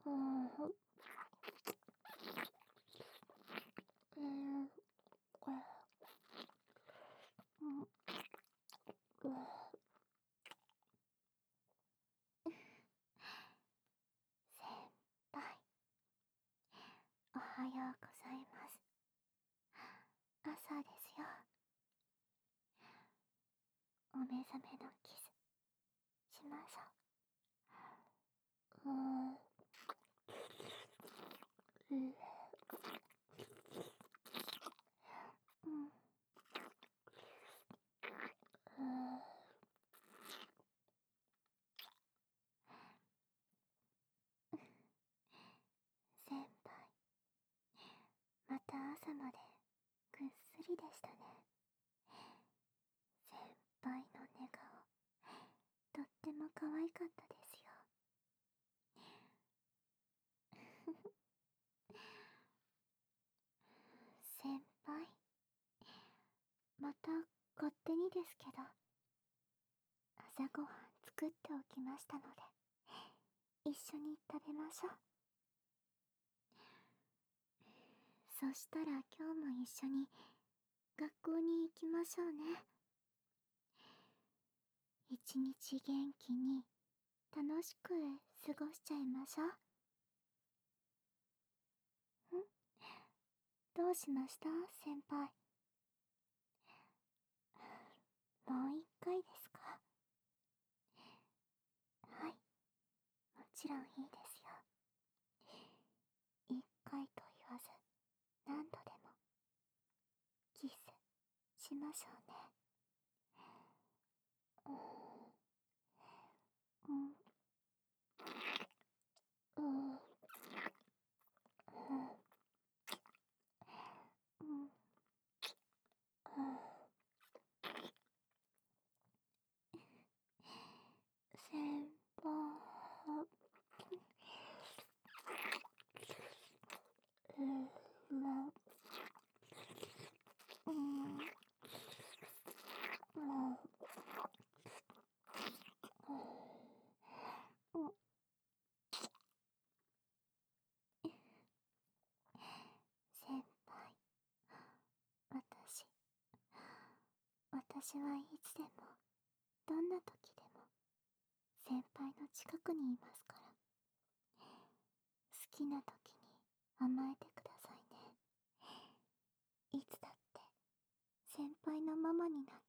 うん、これ、先輩、おはようございます。朝ですよ。お目覚めのキスしましょう。先輩、また朝までぐっすりでしたね。先輩の寝顔、とっても可愛かったですよ。先輩、また勝手にですけど、朝ごはん作っておきましたので、一緒に食べましょう。そしたら今日も一緒に学校に行きましょうね。一日元気に楽しく過ごしちゃいましょう。どうしました先輩。もう一回ですか？はい、もちろんいいですよ。一回と言わず何度でもキスしましょうね。うん、うん、うん、先輩、うん、先輩、私、私はいつでも、どんな時でも、先輩の近くにいますから。好きな時に甘えてくださいね。いつだって、先輩のママになっ